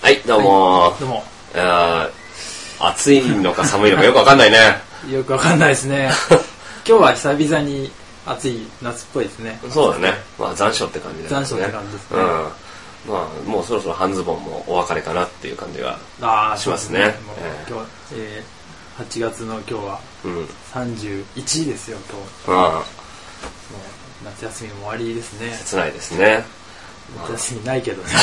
はい、どうも、 はい、どうも。 暑いのか寒いのかよくわかんないね。 よくわかんないですね。今日は久々に暑い夏っぽいですね。 そうだね。まあ残暑って感じだね。 残暑って感じですね。 まあもうそろそろ半ズボンもお別れかなっていう感じがしますね。 今日8月の今日は31ですよ今日。もう夏休みも終わりですね。 切ないですね。 夏休みないけどね。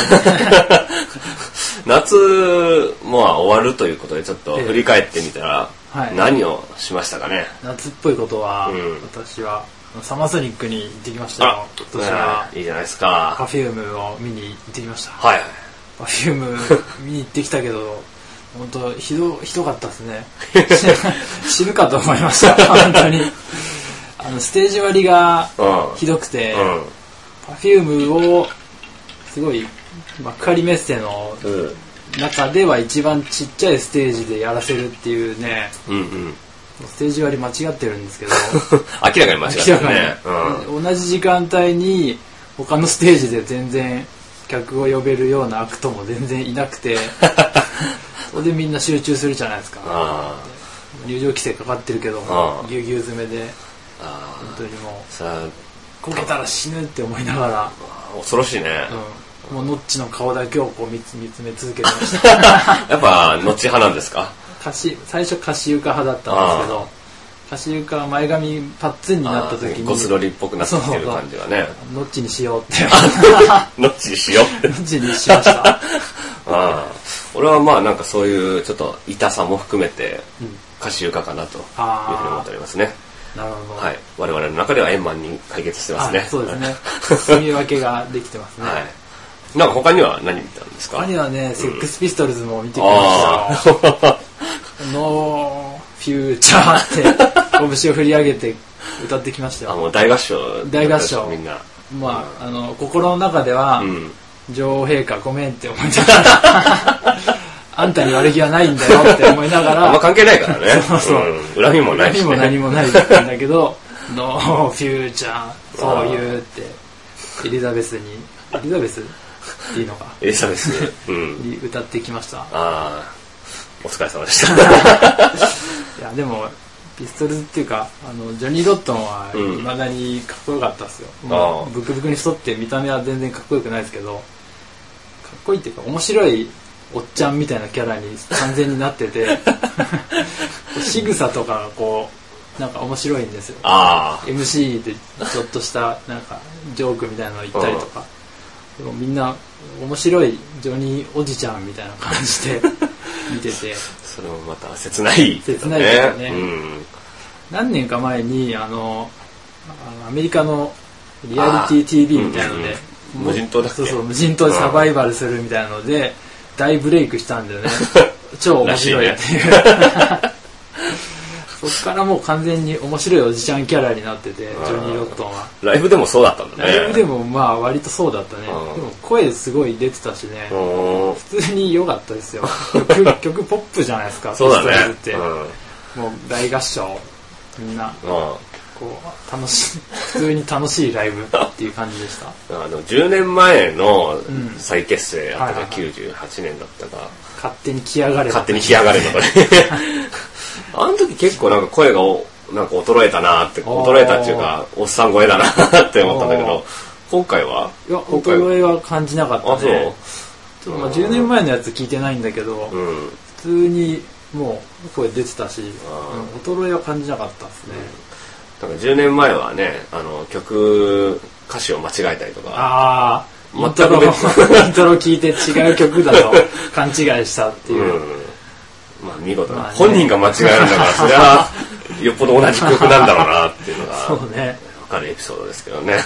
夏も終わるということでちょっと振り返ってみたら何をしましたかね。 夏っぽいことは、私はサマーソニックに行ってきましたよ。今年はいいじゃないですか。 Perfume を見に行ってきました。 はい。 Perfume 見に行ってきたけど本当ひどかったですね。死ぬかと思いました本当に。ステージ割りがひどくて、Perfume をすごい幕張メッセの中では一番ちっちゃいステージでやらせるっていうね、ステージ割り間違ってるんですけど明らかに間違ってるね。 同じ時間帯に他のステージで全然客を呼べるようなアクトも全然いなくてそれでみんな集中するじゃないですか。入場規制かかってるけどぎゅうぎゅう詰めで本当にもうこけたら死ぬって思いながら恐ろしいね。 もうノッチの顔だけをこう見つめ続けてました。 やっぱノッチ派なんですか？ 最初カシユカ派だったんですけど、カシユカ前髪パッツンになった時にゴスロリっぽくなってきてる感じがね。 ノッチにしようってノッチにしようってノッチにしました。 俺はまあなんかそういうちょっと痛さも含めてカシユカかなというふうに思っておりますね。 なるほど。 はい。我々の中では円満に解決してますね。 そうですね。住み分けができてますね。はい。 なんか他には何見たんですか？ 他にはね、セックスピストルズも見てきましたよ。ノーフューチャーって拳を振り上げて歌ってきましたよ。 もう大合唱。 大合唱。 みんな。 まあ心の中では女王陛下ごめんって思いながら。あんたに悪気はないんだよって思いながらあんま関係ないからね。恨みもないし、 恨みも何もないんだけどノーフューチャーそう言うってエリザベスっていうのかエリザベスに歌ってきました。 お疲れ様でした。 いやでもピストルズっていうかジョニー・ロットンは未だにかっこよかったですよ。ブクブクに太って見た目は全然かっこよくないですけどかっこいいっていうか面白いおっちゃんみたいなキャラに完全になってて仕草とかがこうなんか面白いんですよ。MC でちょっとしたなんかジョークみたいなの言ったりとかでもみんな面白いジョニーおじちゃんみたいな感じで見ててそれもまた切ないですよね。何年か前にアメリカのリアリティ TV みたいなので無人島だっけ？ そう無人島でサバイバルするみたいなので大ブレイクしたんだよね。超面白いっていう。そっからもう完全に面白いおじちゃんキャラになってて、ジョニー・ロットンは。 ライブでもそうだったんだね。 ライブでもまあ割とそうだったね。でも声すごい出てたしね。普通に良かったですよ。曲ポップじゃないですか。 そうだね。 ピストルズってもう大合唱みんな。こう楽しい普通に楽しいライブっていう感じでした。 10年前の再結成あったが98年だったか。 勝手に来やがれ。 勝手に来やがれとかね。あの時結構なんか声がなんか衰えたなって衰えたっていうかおっさん声だなって思ったんだけど今回はいや衰えは感じなかったね。ちょっと10年前のやつ聞いてないんだけど普通にもう声出てたし衰えは感じなかったですね。 だから10年前はね歌詞を間違えたりとかイントロ聞いて違う曲だと勘違いしたっていう、 まあ見事な、本人が間違えるんだからそれはよっぽど同じ曲なんだろうなっていうのがそうね分かるエピソードですけどね。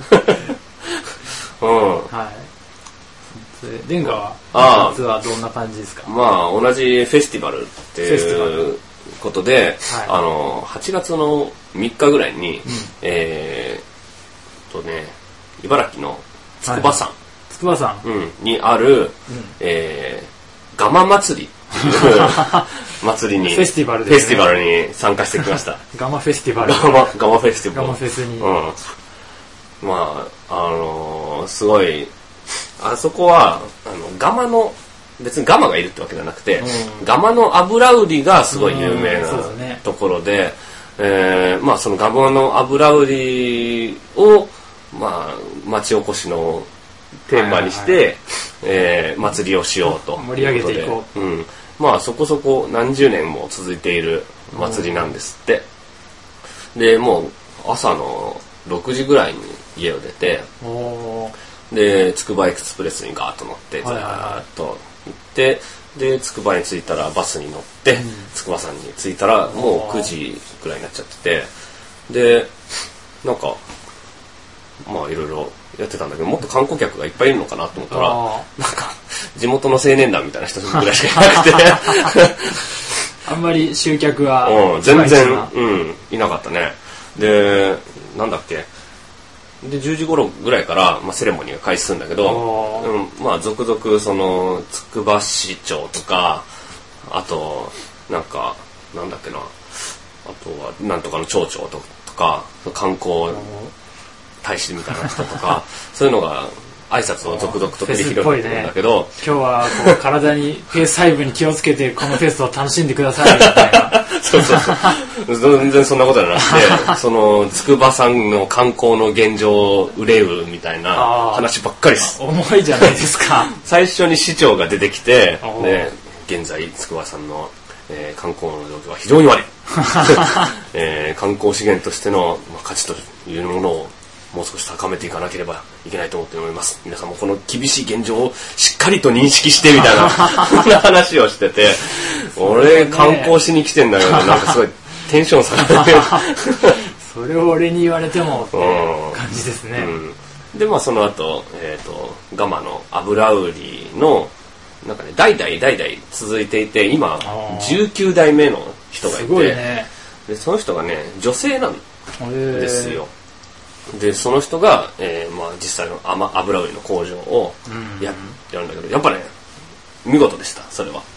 レンガは夏はどんな感じですか？ まあ同じフェスティバルっていうことで、8月の3日ぐらいに、茨城の筑波山、にある、ガマ祭りっていう祭りにフェスティバルに参加してきました。 ガマフェスティバル。 ガマフェスティバル。 ガマフェスに。 まあすごいあそこはガマの別にガマがいるってわけじゃなくて、ガマの油売りがすごい有名なところで、まあそのガマの油売りを、まあ町おこしのテーマにして、祭りをしようと。 盛り上げていこう。 まあそこそこ何十年も続いている祭りなんですって。で、もう朝の6時ぐらいに家を出て、で、つくばエクスプレスにガーッと乗って、ずーっと行って、で、つくばに着いたらバスに乗って、つくば山に着いたらもう9時ぐらいになっちゃってて、で、なんか、まあいろいろやってたんだけど、もっと観光客がいっぱいいるのかなと思ったら、なんか、地元の青年団みたいな人ぐらいしかいなくてあんまり集客は、 全然、いなかったね。で、なんだっけ、で10時頃ぐらいから、まあ、セレモニーが開始するんだけど、まあ続々そのつくば市長とか、あとなんかなんだっけな、あとはなんとかの町長とか観光大使みたいな人とかそういうのが挨拶を続々と繰り広げてるんだけど、 今日はこう体にペース配分に気をつけてこのフェスを楽しんでくださいみたいなそう全然そんなことじゃなくてその筑波山の観光の現状を憂うみたいな話ばっかりです。 重いじゃないですか最初に市長が出てきて、ね、現在筑波山の、観光の状況は非常に悪い、観光資源としての、価値というものをもう少し高めていかなければいけないと思っております。皆さんもこの厳しい現状をしっかりと認識してみたいな話をしてて、俺観光しに来てんだけど、なんかすごいテンション下がってそれを俺に言われてもって感じですね。 でまあその後、ガマの油売りのなんかね代々続いていて、今19代目の人がいて、 すごいね。 でその人がね女性なんですよ。でその人が、まあ、実際の油売りの工場をやるんだけど、やっぱね見事でした。それは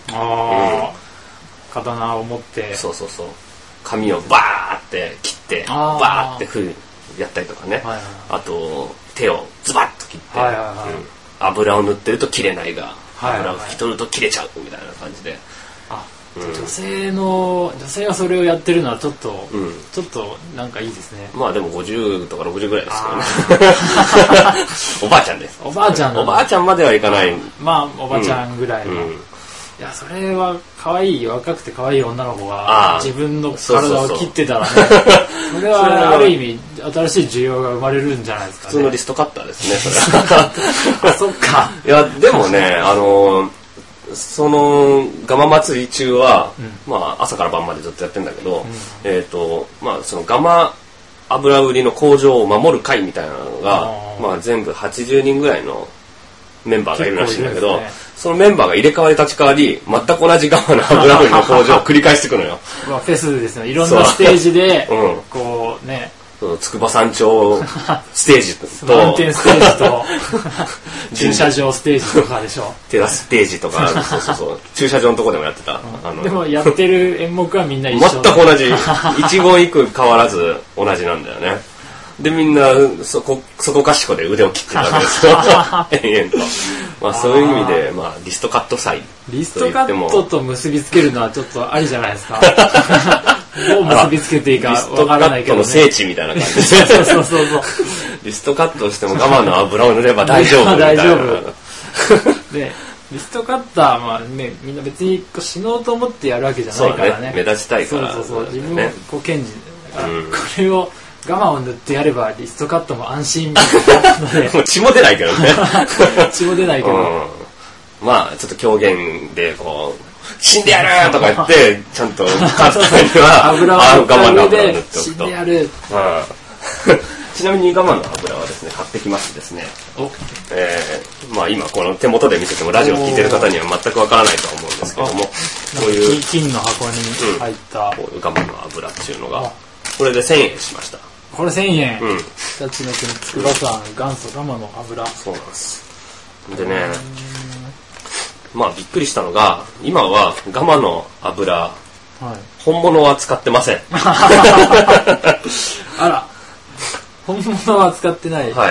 刀を持ってそう紙をバーって切ってバーってやったりとかね、あと手をズバッと切って、油を塗ってると切れないが、油を拭き取ると切れちゃうみたいな感じで、 女性はそれをやってるのはちょっとなんかいいですね。 まあでも50とか60ぐらいですけどねおばあちゃんです。 おばあちゃんまではいかない。まあおばちゃんぐらいの、いやそれは可愛い若くて可愛い女の子が自分の体を切ってたらね、それはある意味新しい需要が生まれるんじゃないですかね。 普通のリストカッターですねそれはそっか。 いやでもねそのガマ祭り中は、まあ朝から晩までずっとやってんだけど、まあそのガマ油売りの工場を守る会みたいなのが、まあ全部80人ぐらいのメンバーがいるらしいんだけど、そのメンバーが入れ替わり立ち替わり、全く同じガマの油売りの工場を繰り返していくのよ。 まあフェスですね。いろんなステージで、こうね。 筑波山頂ステージとマウンテンステージと駐車場ステージとかでしょ。 テラスステージとかそう駐車場のとこでもやってた。 でもやってる演目はみんな一緒。 全く同じ。一言一句変わらず同じなんだよね。でみんなそこかしこで腕を切ってるわけですよ延々と。まあそういう意味でまあリストカット祭リストカットと結びつけるのはちょっとありじゃないですか。どう結びつけていいかわからないけどね。 リストカットの聖地みたいな感じでそうリストカットしても我慢の油を塗れば大丈夫みたいな。 大丈夫でリストカッターはねみんな別に死のうと思ってやるわけじゃないからね。 目立ちたいから。 そう自分をこう検事これを我慢を塗ってやればリストカットも安心みたいなのでもう血も出ないけどね血も出ないけど、 まあちょっと狂言でこう死んでやるとか言ってちゃんとカッターには油を塗った上で死んでやるちなみに我慢の油はですね買ってきましてですね、まあ今この手元で見せてもラジオを聞いてる方には全くわからないと思うんですけども、こういう金の箱に入った、 こういう我慢の油っていうのがこれで1000円しました。 これ1000円。日立の国筑波山元祖ガマの油。 そうなんです。でね、まあびっくりしたのが今はガマの油、本物は使ってません。 あら、本物は使ってない。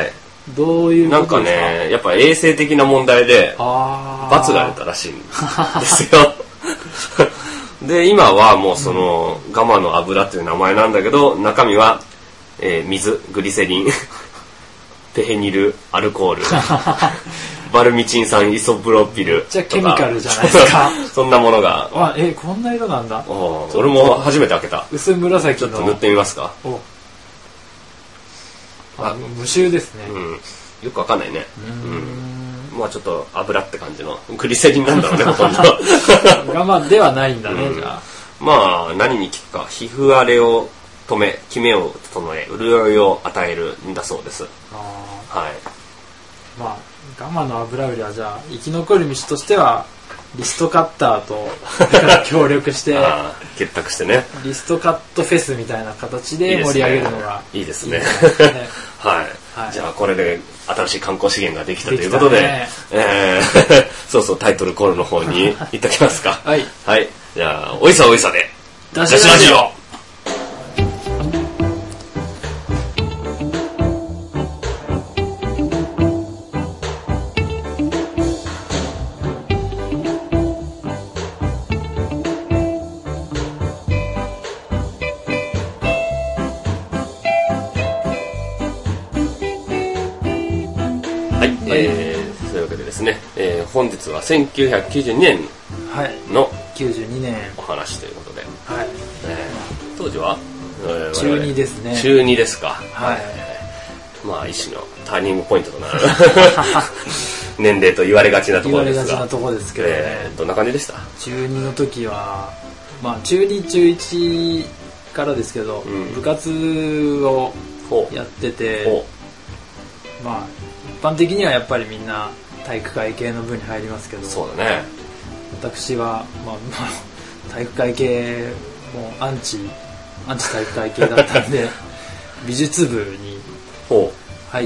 どういうことですか？ なんかね、やっぱ衛生的な問題で罰が出たらしいんですよ。で、今はもうそのガマの油っていう名前なんだけど、中身は、水、グリセリン、ペヘニル、アルコール、バルミチン酸イソプロピル。 じゃあケミカルじゃないですか。 そんなものが。 こんな色なんだ。 俺も初めて開けた。 薄紫の。 ちょっと塗ってみますか。 無臭ですね。 よくわかんないね。まあちょっと油って感じのグリセリンなんだろうね、ほとんど。 ガマではないんだね、じゃあ。 まあ何に効くか、皮膚荒れを止め、キメを整え、潤いを与えるんだそうです。はい。 まあガマの油売りはじゃあ生き残る道としてはリストカッターと協力して結託してね、 リストカットフェスみたいな形で盛り上げるのがいいですね。はい。じゃあこれで新しい観光資源ができたということで、そうタイトルコールの方に行っときますか。はい。はい。じゃあおいさおいさでダッシュラジオ。 そういうわけでですね、本日は1992年の 92年お話ということで、 はい、 当時は、 中2ですね。 中2ですか。 はい。 まあ一種のターニングポイントとなる年齢と言われがちなところですが、 言われがちなところですけどね。 どんな感じでした？ 中2の時は、まあ中2中1からですけど、部活をやってて、まあ一般的にはやっぱりみんな体育会系の部に入りますけど、 そうだね。 私は、まあ、体育会系もアンチ体育会系だったんで美術部に入って、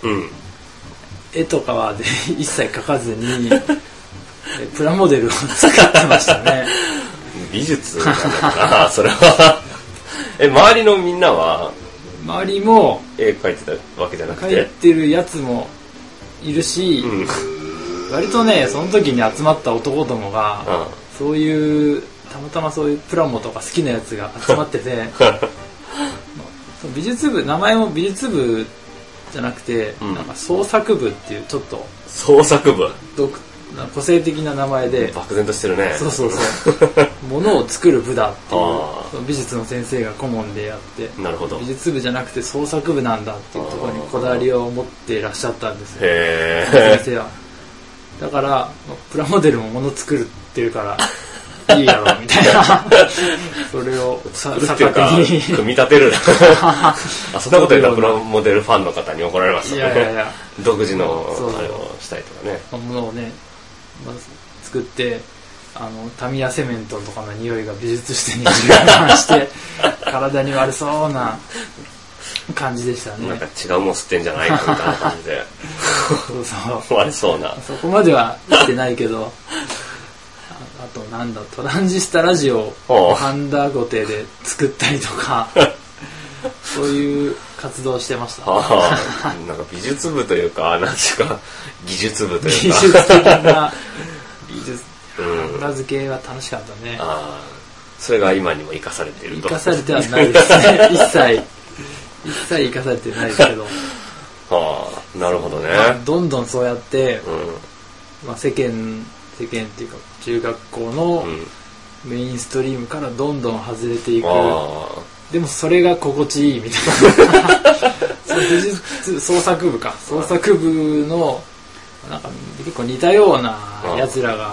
絵とかは一切描かずにプラモデルを作ってましたね。 美術なのかなそれは。周りのみんなは周りも絵描いてたわけじゃなくて、 描いてるやつもいるし、割とねその時に集まった男どもが、そういうたまたまそういうプラモとか好きなやつが集まってて美術部、名前も美術部じゃなくて、なんか創作部っていうちょっと創作部個性的な名前で漠然としてるね。 そう物を作る部だっていう美術の先生が顧問でやって、 なるほど、 美術部じゃなくて創作部なんだっていうところにこだわりを持っていらっしゃったんですよ、先生は。だからプラモデルも物作るっていうからいいやろみたいなそれを逆手に組み立てるそんなこと言ったらプラモデルファンの方に怒られますよね。いや独自のあれをしたいとかね、 物をね、作ってタミヤセメントとかの匂いが美術室に充満して体に悪そうな感じでしたね。 なんか違うもん吸ってんじゃないかみたいな感じで悪そうな。 そこまでは言ってないけどあとなんだ、トランジスタラジオをハンダゴテで作ったりとかそういう活動をしてました。 なんか美術部というか、なんていうか技術部というか技術的な美術名付けは楽しかったね。 それが今にも生かされていると。 生かされてはないですね。一切生かされてないですけど。 なるほどね。 どんどんそうやって、世間っていうか中学校のメインストリームからどんどん外れていく。でもそれが心地いいみたいな。美術創作部のなんか結構似たようなやつらが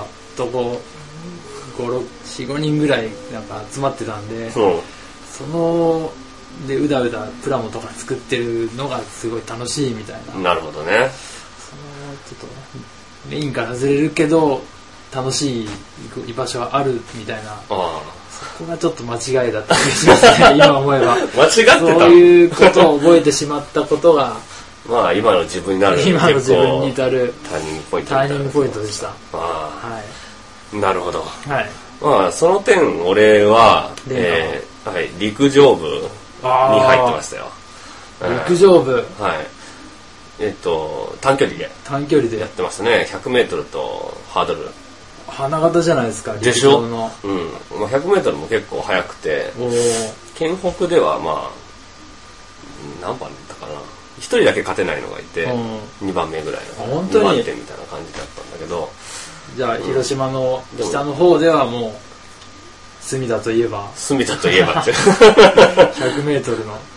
4、5人ぐらいなんか集まってたんで、そのでうだうだプラモとか作ってるのがすごい楽しいみたいな。 なるほどね。 ちょっとメインから外れるけど楽しい居場所はあるみたいな。そこがちょっと間違いだった気がしますね。今思えば間違ってた。 そういうことを覚えてしまったことがまあ今の自分になる今の自分に至るターニングポイントでした。 なるほど。まあその点俺は、陸上部に入ってましたよ。 陸上部。 短距離でや短距離でってますね。100メートルとハードル。 花形じゃないですか、 でしょ。 陸上の。 うん。まあ、100メートルも結構速くて、県北ではまあ、何番だったかな。1人だけ勝てないのがいて、2番目ぐらいの。 本当に 2番手みたいな感じだったんだけど。 じゃあ、広島の北の方ではもう、隅田といえばって。 100メートルの。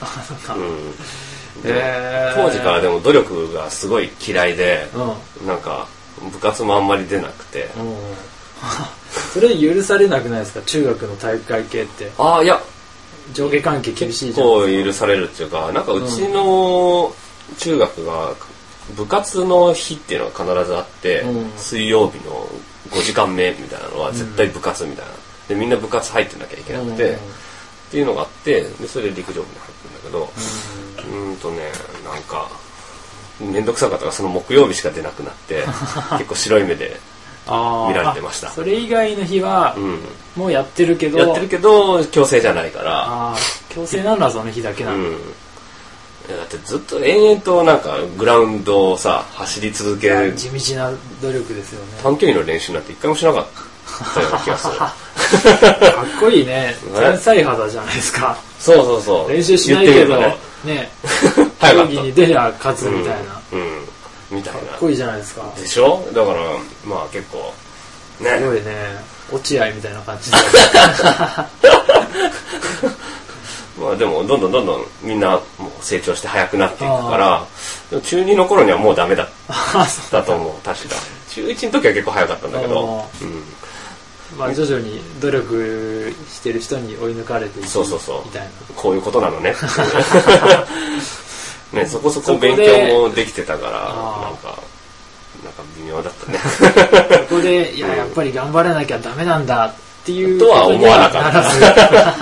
当時からでも努力がすごい嫌いで、なんか部活もあんまり出なくて、 それ許されなくないですか、中学の体育会系って。 いや上下関係厳しいじゃん。 結構許されるっていうか、なんかうちの中学が部活の日っていうのが必ずあって、水曜日の5時間目みたいなのは絶対部活みたいな。でみんな部活入ってなきゃいけなくて、っていうのがあって、でそれで陸上部に入ってるんだけど、なんかめんどくさかったからその木曜日しか出なくなって結構白い目で見られてました。 それ以外の日は、もうやってるけど強制じゃないから。 強制なのはその日だけなの。 だってずっと延々となんかグラウンドをさ走り続ける地道な努力ですよね。 短距離の練習なんて一回もしなかったような気がする。かっこいいね。天才肌じゃないですか。 そう練習しないけどね、競技に出りゃ勝つみたいな。 みたいな。 かっこいいじゃないですか。 でしょ。だからまあ結構ね。 すごいね。落合みたいな感じで。 まあでもどんどんみんなもう成長して速くなっていくから、中2の頃にはもうダメだったと思う。確か中1の時は結構速かったんだけど、 まあ徐々に努力してる人に追い抜かれていくみたいな。 こういうことなのね。ね、そこそこ勉強もできてたからなんか微妙だったね。 そこでやっぱり頑張らなきゃダメなんだっていうとは思わなかった。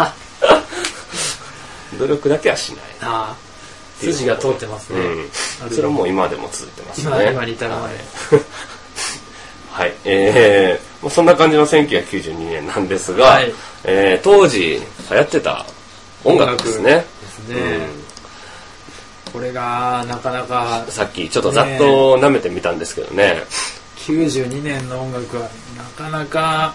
努力だけはしない。 筋が通ってますね。 それはもう今でも続いてますね。 今に至るまで。 はい。そんな感じの1992年なんですが、当時流行ってた音楽ですね。 これがなかなかさっきちょっとざっと舐めてみたんですけどね。 92年の音楽はなかなか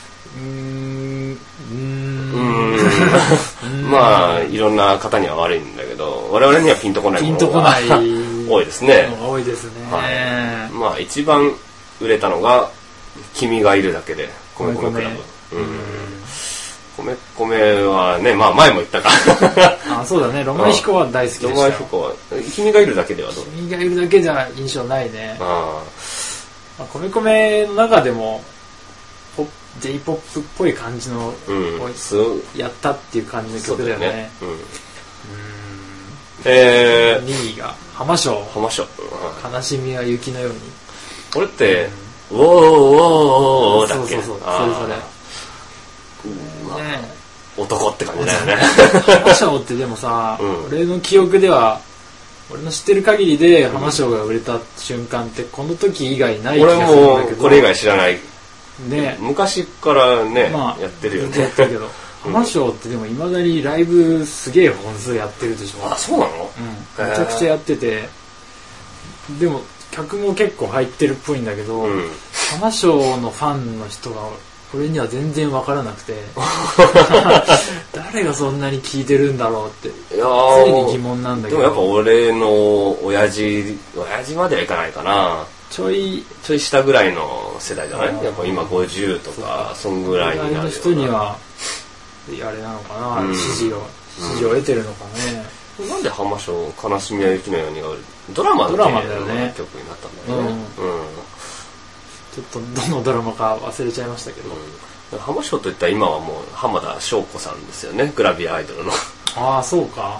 まあいろんな方には悪いんだけど、我々にはピンとこないものが多いですね。 多いですね。 まあ一番売れたのが君がいるだけで米米クラブ。米米はね、まあ前も言ったか。 そうだね。ロマン飛行は大好きでした。 ロマン飛行は君がいるだけではどう？ 君がいるだけじゃ印象ないね。米米の中でもJ-POP っぽい感じのやったっていう感じの曲だよね。2位が浜章。悲しみは雪のように。 これってウォーウォーウォーだっけ？ それ男って感じだよね。 浜章ってでもさ、俺の記憶では俺の知ってる限りで浜章が売れた瞬間ってこの時以外ない気がするんだけど。 俺もこれ以外知らない。 ね、 昔からね、やってるよね。 やってるけど、浜章ってでもいまだにライブすげえ本数やってるでしょ。 そうなの？ めちゃくちゃやってて、でも客も結構入ってるっぽいんだけど、浜章のファンの人が俺には全然分からなくて誰がそんなに聴いてるんだろうって常に疑問なんだけど。 でもやっぱ俺の親父まではいかないかな。ちょい下ぐらいの世代じゃない？やっぱ今50とかそんぐらいになるような人にはあれなのかな、支持を得てるのかね。 なんで浜章悲しみは雪のようにがドラマの曲になったんだよね。 ちょっとどのドラマか忘れちゃいましたけど、 浜章といったら今はもう浜田省子さんですよね。グラビアアイドルの。 そうか。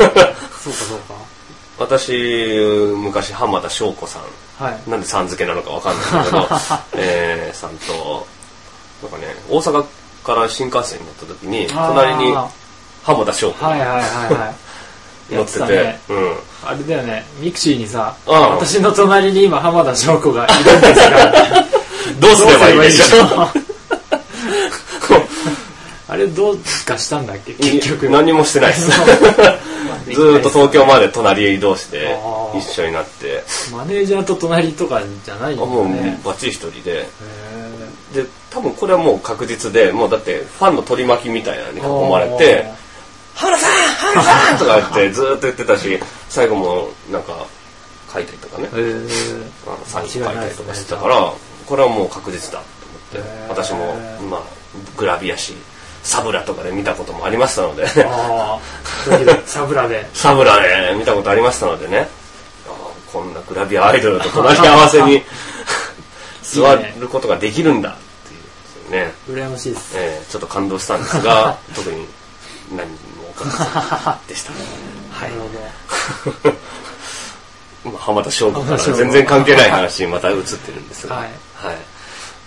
私昔浜田省子さん、なんでさん付けなのかわかんないんだけどさんとなんかね、大阪から新幹線に乗った時に隣に浜田省子が乗ってて、 あれだよね、ミクシーにさ、私の隣に今浜田省子がいるんですがどうすればいいでしょう。 あれどうかしたんだっけ？結局何もしてないです。ずーっと東京まで隣へ移動して一緒になってマネージャーと隣とかじゃないんだね。 もうバッチリ一人で多分これはもう確実で、もうだってファンの取り巻きみたいなのに囲まれて原さんとか言ってずっと言ってたし、最後もなんか書いたりとかね、サイン書いたりとかしてたから、これはもう確実だと思って、私もまあグラビア誌サブラとかで見たこともありましたのでサブラで見たことありましたのでね、こんなグラビアアイドルと隣り合わせに座ることができるんだっていうね、 羨ましいです、 ちょっと感動したんですが特に何も起こらずでしたはい、なるほど浜田省吾から全然関係ない話にまた映ってるんですが、はい、はい、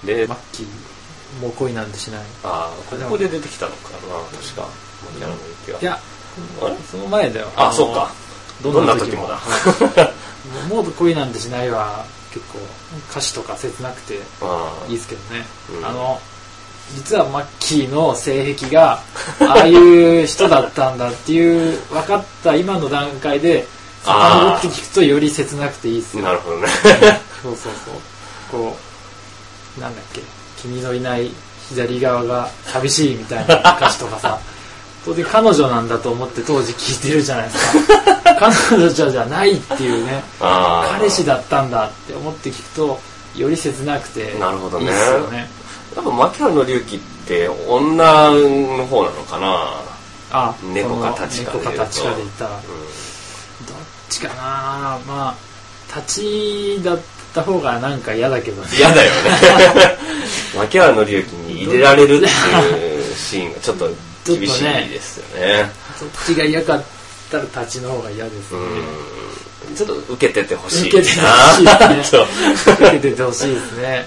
でマッキーもう恋なんてしない。 ここで出てきたのかな、確かマキアの雪は。 いや、その前だよ。 そうか。どんな時もだ。 もう恋なんてしないは結構歌詞とか切なくていいですけどね。実はマッキーの性癖がああいう人だったんだっていう分かった今の段階で遡って聞くとより切なくていいっすよ。 なるほどね。 そうこうなんだっけ、君のいない左側が寂しいみたいな歌詞とかさ当然彼女なんだと思って当時聞いてるじゃないですか。彼女じゃないっていうね、彼氏だったんだって思って聞くとより切なくていいですよね。 なるほどね。やっぱ牧原紀之って女の方なのかな。猫か立ちかで言ったら、どっちかな。まあ立ちだった方がなんか嫌だけどね。 嫌だよね。牧原紀之に入れられるっていうシーンがちょっと厳しいですよね。 そっちが嫌かったら立ちの方が嫌ですね。 ちょっと受けててほしい。 受けててほしいですね。受けててほしいですね。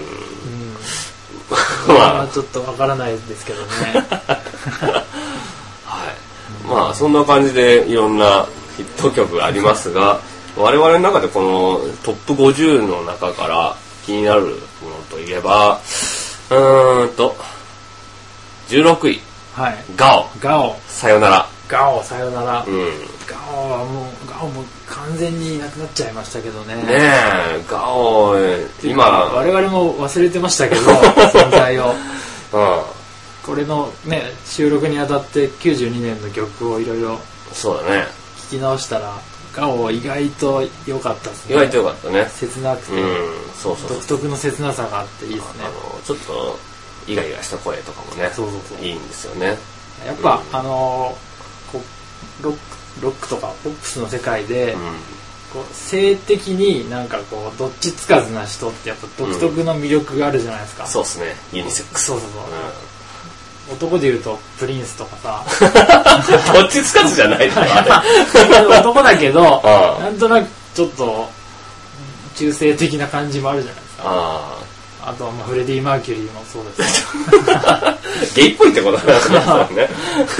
まあちょっとわからないですけどね。 はい。まあそんな感じでいろんなヒット曲ありますが、我々の中でこのトップ50の中から気になるものといえば、16位。 はい。 ガオ。さよなら。 ガオさよなら。ガオも完全になくなっちゃいましたけどね。 ねえ、ガオ、今我々も忘れてましたけど存在を。これのね収録にあたって92年の曲をいろいろそうだね聞き直したらガオ意外と良かったですね。 意外と良かったね。 切なくて、独特の切なさがあっていいですね。 ちょっとイガイガした声とかもね、いいんですよね。 やっぱロックとかポップスの世界で、こう性的になんかこうどっちつかずな人ってやっぱ独特の魅力があるじゃないですか。 そうですね。ユニセックス。 男でいうとプリンスとかさ。 どっちつかずじゃないの男だけどなんとなくちょっと中性的な感じもあるじゃないですか。あとはフレディ・マーキュリーもそうですゲイっぽいってことなんですね。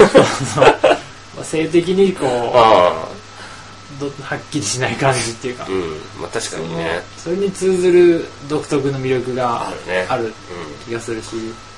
性的にこうはっきりしない感じっていうか、 確かにねそれに通ずる独特の魅力がある気がするし、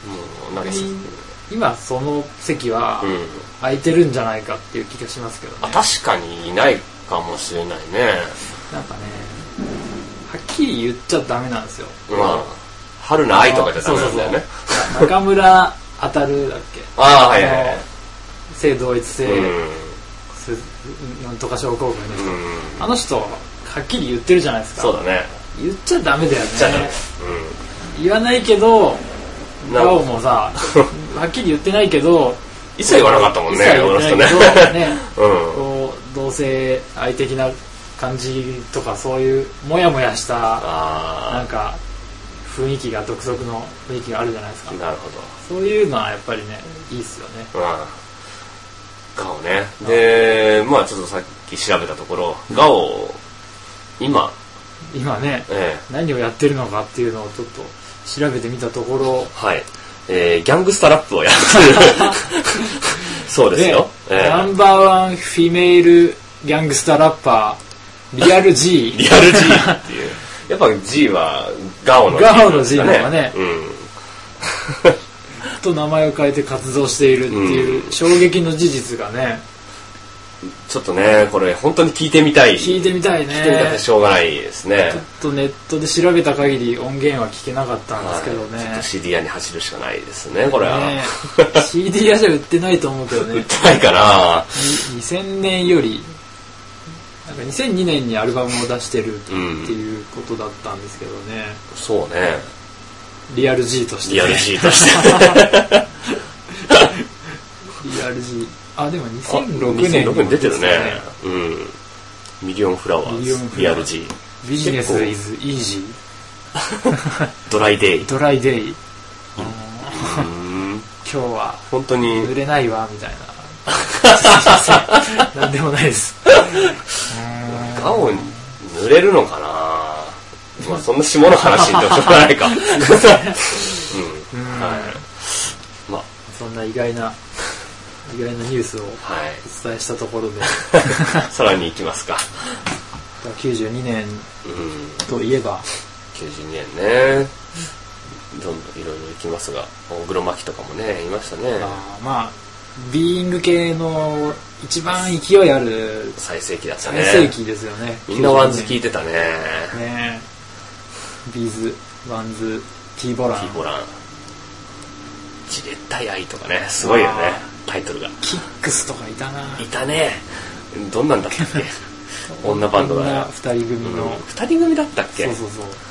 今その席は空いてるんじゃないかっていう気がしますけどね。 確かにいないかもしれないね。 なんかねはっきり言っちゃダメなんですよ。 春の愛とかじゃダメなんだよね。 中村当たるだっけ。 はいはい。 性同一性なんとか症候群の人、あの人はっきり言ってるじゃないですか。 そうだね。 言っちゃダメだよね。言わないけどガオもさはっきり言ってないけど一切言わなかったもんね。 こう同性愛的な感じとかそういうモヤモヤしたなんか雰囲気が独特の雰囲気があるじゃないですか。 なるほど。 そういうのはやっぱりねいいっすよね。 ガオね。でちょっとさっき調べたところガオ今ね、何をやってるのかっていうのをちょっと調べてみたところ、 ギャングスタラップをやってるそうですよ。 ナンバーワンフィメールギャングスタラッパーリアル G リアル G っていうやっぱ G はガオの G のがねと名前を変えて活動しているっていう衝撃の事実がね、やっぱりね、いいっすよね。 まあ確かにね。 なんかね、 ちょっとね、これ本当に聞いてみたい。 聞いてみたいね。 聞いてみたくてしょうがないですね。 ちょっとネットで調べた限り音源は聞けなかったんですけどね。 ちょっと CD 屋に走るしかないですね、これは。 ね、CD 屋じゃ売ってないと思うけどね。 売ってないかな。 2000年より、なんか2002年にアルバムを出してるっていうことだったんですけどね。 そうね。 リアル G として、 ね。リアル G として。 リアル G。あ、でも2006年に出てるね。うん。ミリオンフラワーズ。リアル G。 ビジネス is easy。 ドライデイ。 ドライデイ。今日は本当に濡れないわみたいな。なんでもないです。 ガオン濡れるのかな。まあそんな下の話にどうしようがないか。はい。 まあそんな意外なニュースをお伝えしたところで、 さらに行きますか。 92年といえば、 92年ね、どんどんいろいろ行きますが、大黒摩季とかもねいましたね。 まあビーイング系の一番勢いある最盛期だったね。 最盛期ですよね。 みんなワンズ聞いてたね。 ね、ビーズ、ワンズ、T ボラン、 じれったい愛とかね、すごいよね。タイトルがキックスとかいたな。 いたね。どんなんだったっけ。女バンドが 2人組の、 2人組だったっけ。 そう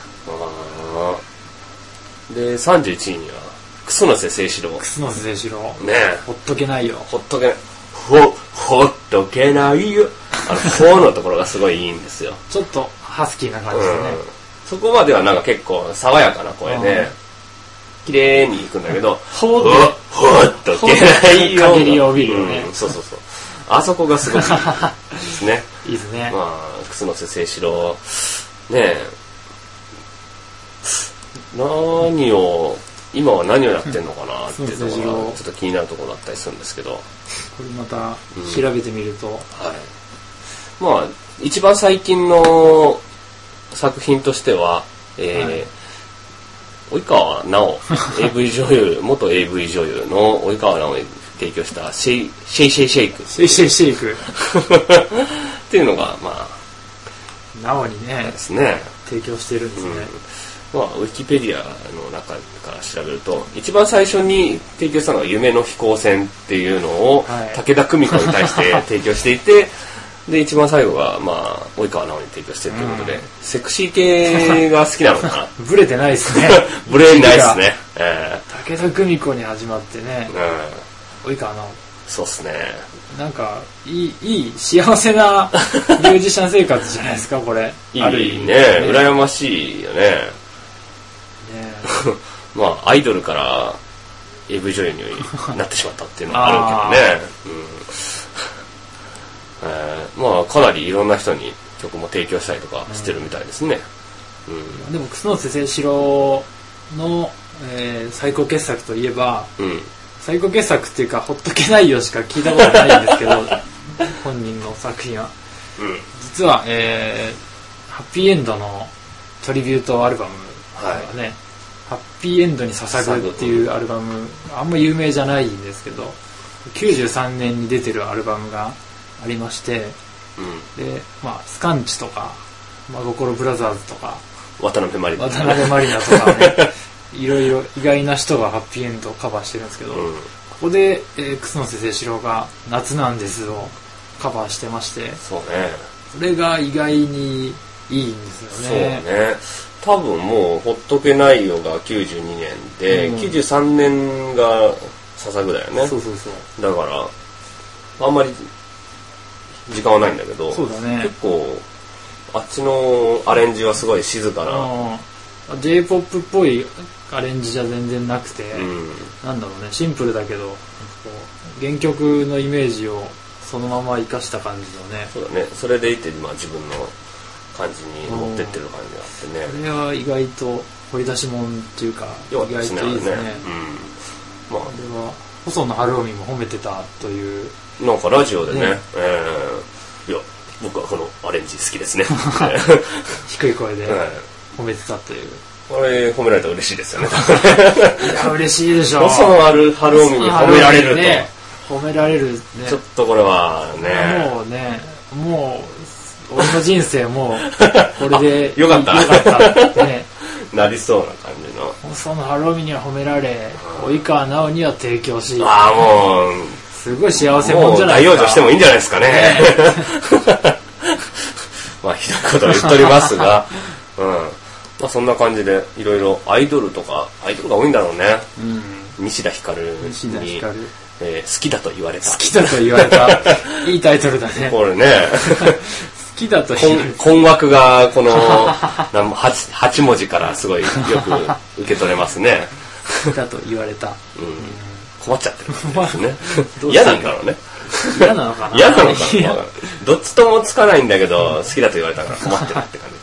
で31位には楠瀬誠志郎。 楠瀬誠志郎ね。 ほっとけないよ。 ほっとけない。ほっとけないよ。ほのところがすごいいいんですよ。 ちょっとハスキーな感じですね。 そこまではなんか結構爽やかな声で綺麗にいくんだけど、ほっとけないよ。 限りを帯びるよね。 そう。あそこがすごくいいですね。 いいですね。 まあ楠瀬誠志郎ねえ、今は何をやってんのかなっていうところがちょっと気になるところだったりするんですけど、 これまた調べてみると、 はい。まあ一番最近の作品としては、及川直AV 女優元 AV 女優の及川直に提供したシェイシェイクっていうのがまあ直にねですね提供してるんですね。 まあウィキペディアの中から調べると一番最初に提供したのは夢の飛行船っていうのを武田久美子に対して提供していて。で一番最後がまあ及川直に提供してるということで、セクシー系が好きなのかな。 ブレてないですね。 ブレないですね。 武田久美子に始まってね、及川直。 そうっすね。 なんかいい幸せなミュージシャン生活じゃないですかこれ。 いいね、羨ましいよね。まあアイドルから AV 女優になってしまったっていうのはあるけどね。まあかなりいろんな人に曲も提供したりとかしてるみたいですね。 でも楠瀬誠志郎の、最高傑作といえば、最高傑作っていうかほっとけないよしか聞いたことないんですけど本人の作品は、実は、ハッピーエンドのトリビュートアルバムがね、ハッピーエンドに捧ぐっていうアルバム、あんま有名じゃないんですけど93年に出てるアルバムがありまして、でまあスカンチとか真心ブラザーズとか渡辺満里奈とかねいろいろ意外な人がハッピーエンドをカバーしてるんですけど、ここで、楠瀬誠志郎が夏なんですをカバーしてまして、 そうね、 それが意外にいいんですよね。 そうね、多分もうほっとけないよが92年で、93年が捧ぐだよね。 そうだからあんまり時間はないんだけど、 そうだね、 結構あっちのアレンジはすごい静かな、 J-POP っぽいアレンジじゃ全然なくて、なんだろうね、シンプルだけどこう原曲のイメージをそのまま生かした感じのね。 そうだね、それでいて、まあ、自分の感じに持ってってる感じがあってね、 これは意外と掘り出し物っていうか意外といいですね。まあ、あれは細野晴臣も褒めてたというなんかラジオでね、いや僕はこのアレンジ好きですね低い声で褒めてたという、 これ褒められたら嬉しいですよね。 いや嬉しいでしょ。 細野晴臣に褒められると、 褒められるね。 ちょっとこれはね。 もうね、もう、俺の人生もう、これでよかった。 よかったってね。 なりそうな感じの。 そのハロミには褒められ、及川直には提供し。 ああ、もう、 すごい幸せもんじゃないですか。もう大養生してもいいんじゃないですかね。まあ、ひどいことは言っておりますが、うん。まあ、そんな感じで、いろいろアイドルが多いんだろうね。 うん、 西田ひかるに。 西田ひかる。 好きだと言われた。 好きだと言われた。いいタイトルだね。 これね。 好きだと言われた。 困惑が、この、8文字からすごいよく受け取れますね。 好きだと言われた。 困っちゃってるんですね。嫌なんだろうね。 嫌なのかな。 嫌なのかな。どっちともつかないんだけど、好きだと言われたから困ってるって感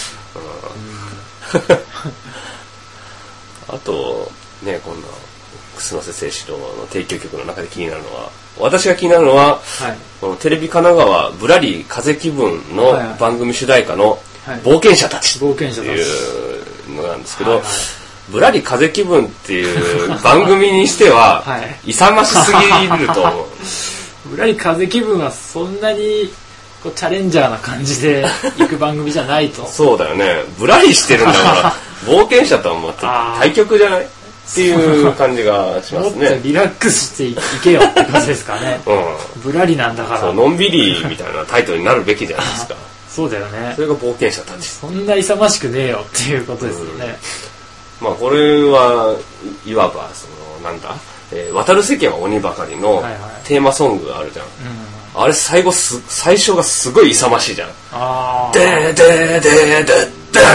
じか。あと、ね、こんな、楠瀬誠志郎の提供曲の中で気になるのは、私が気になるのは、このテレビ神奈川ぶらり風気分の番組主題歌の冒険者たちっていうのなんですけど、ぶらり風気分っていう番組にしては、勇ましすぎると思う。 ぶらり風気分はそんなにこうチャレンジャーな感じで行く番組じゃないと。 そうだよね。ぶらりしてるんだから冒険者とはまた対極じゃないっていう感じがしますね。 もっとリラックスしていけよって感じですかね。ぶらりなんだから。 のんびりみたいなタイトルになるべきじゃないですか。 そうだよね。 それが冒険者たち。 そんな勇ましくねえよっていうことですよね。 まあこれはいわばそのなんだ、渡る世間は鬼ばかりのテーマソングがあるじゃん。あれ最初がすごい勇ましいじゃん。ででででで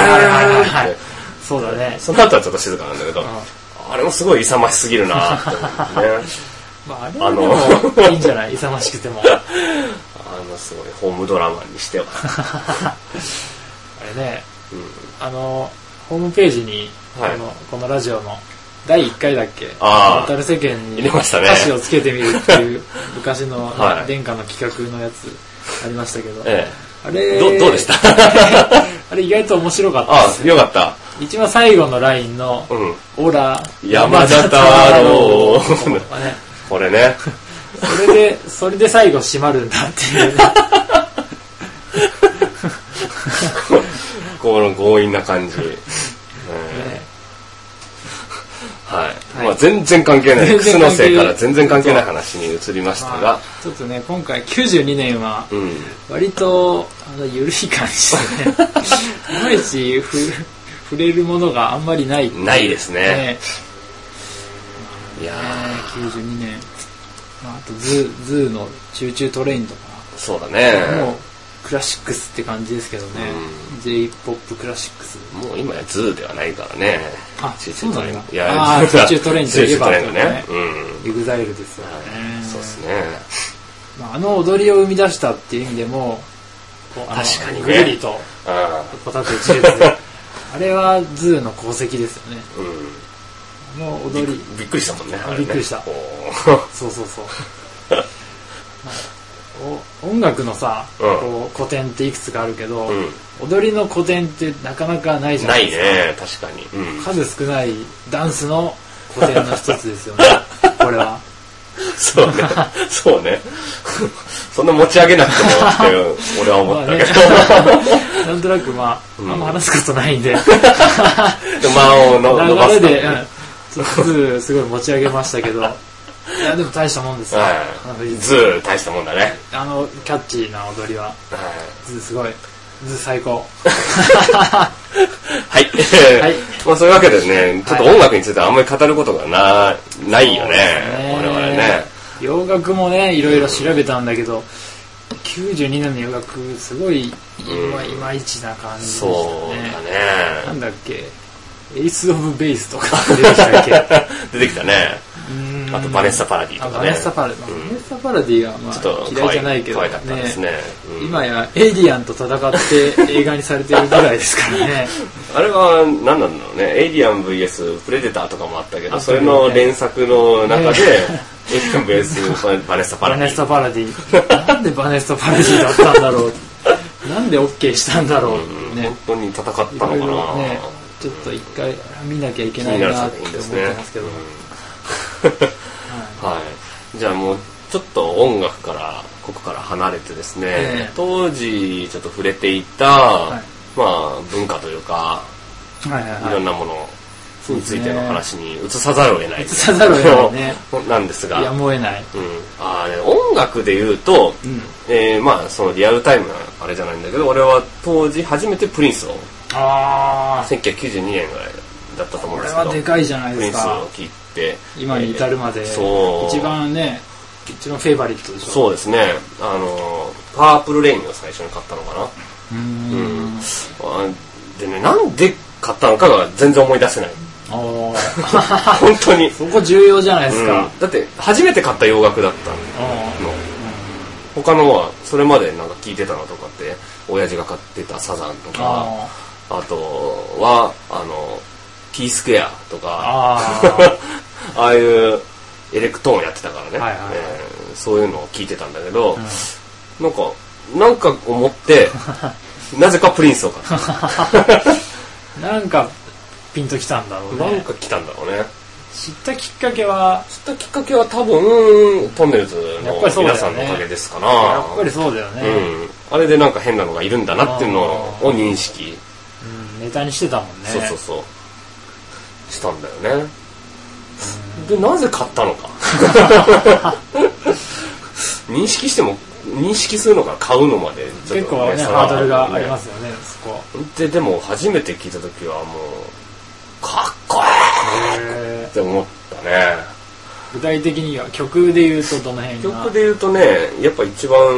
そうだね。 その後はちょっと静かなんだけど、あれもすごい勇ましすぎるなって思ってね。 まああれはでもいいんじゃない？勇ましくても。 すごいホームドラマにしては。 あれね、ホームページにこのラジオの第1回だっけ、渡る世間に歌詞をつけてみるっていう昔の殿下の企画のやつありましたけど、あれどうでした？ あれ意外と面白かったです。 よかった。 一番最後のラインのオラ山田太郎これね。 それで最後閉まるんだっていう。 この強引な感じ。はい。まあ全然関係ない。楠のせいから全然関係ない話に移りましたが、 ちょっとね今回92年は割と緩い感じでね、いまいち触れるものがあんまりない。 ないですね。いや 92年。あとズーのチューチュートレインとか。 そうだね。 もうクラシックスって感じですけどね。J-POP クラシックス。 もう今やズーではないからね。 チューチュートレイン。 いや、 チューチュートレインといえばね。 EXILEですよね。 そうですね。 踊りを生み出したっていう意味でも、 確かにね。 ぐるりとこたつ一列で。あれはズーの功績ですよね。踊りびっくりしたもんね。 びっくりした。そう。音楽のさ、古典っていくつかあるけど、踊りの古典ってなかなかないじゃないですか。 ないね、確かに。 数少ないダンスの古典の一つですよね。これは。 そうね。そんな持ち上げなくてもって俺は思ったけど。 なんとなくあんま話すことないんで。 流れで。すごい持ち上げましたけど、いやでも大したもんですよ。 ズー大したもんだね。 キャッチーな踊りは、ズーすごい、ズー最高。 はい。まあそういうわけでね、ちょっと音楽についてはあんまり語ることがないよね。我々ね。 洋楽もねいろいろ調べたんだけど、92年の洋楽すごいいまいちな感じでしたね。 そうだね。 なんだっけ。エース・オブ・ベースとか出てきたっけ？ 出てきたね。あとバネッサ・パラディとかね。 バネッサ・パラディがちょっと嫌いじゃないけどね。今やエイリアンと戦って映画にされてるぐらいですからね。 あれは何なんだろうね。エイリアン VS プレデターとかもあったけど、それの連作の中でエイリアン VS バネッサ・パラディ。 バネッサ・パラディ。なんでバネッサ・パラディだったんだろう。なんで OK したんだろう。 本当に戦ったのかな。 ちょっと一回見なきゃいけないなって思ってますけど。 はい。じゃあもうちょっと音楽からここから離れてですね、当時ちょっと触れていた、まあ文化というか、いろんなものについての話に移さざるを得ない。 移さざるを得ないね。 なんですが。 やむを得ない。 音楽で言うと、まあそのリアルタイムなあれじゃないんだけど、俺は当時初めてプリンスを、1992年ぐらいだったと思うんですけど、 これはでかいじゃないですか。 プリンスを聴いて、 今に至るまで、一番フェイバリットでしょ。 そうですね。パープルレインを最初に買ったのかな。でね、なんで買ったのかが全然思い出せない。本当に。 そこ重要じゃないですか。 だって初めて買った洋楽だったの。他のはそれまでなんか聴いてたのとかって親父が買ってたサザンとか、あとはP スクエアとかああいうエレクトーンやってたからね、そういうのを聴いてたんだけど、なんか思ってなぜかプリンスを買った。 なんかピンときたんだろうね。 なんか来たんだろうね。 知ったきっかけは多分トンネルズの皆さんのおかげですかな。 やっぱりそうだよね。 あれでなんか変なのがいるんだなっていうのを認識、 ネタにしてたもんね。 そうしたんだよね。でなぜ買ったのか認識するのから買うのまでちょっと、 結構ねハードルがありますよね。そこでも初めて聞いた時はもうかっこいいって思ったね。 具体的には曲で言うとどの辺が？ 曲で言うとね、やっぱ一番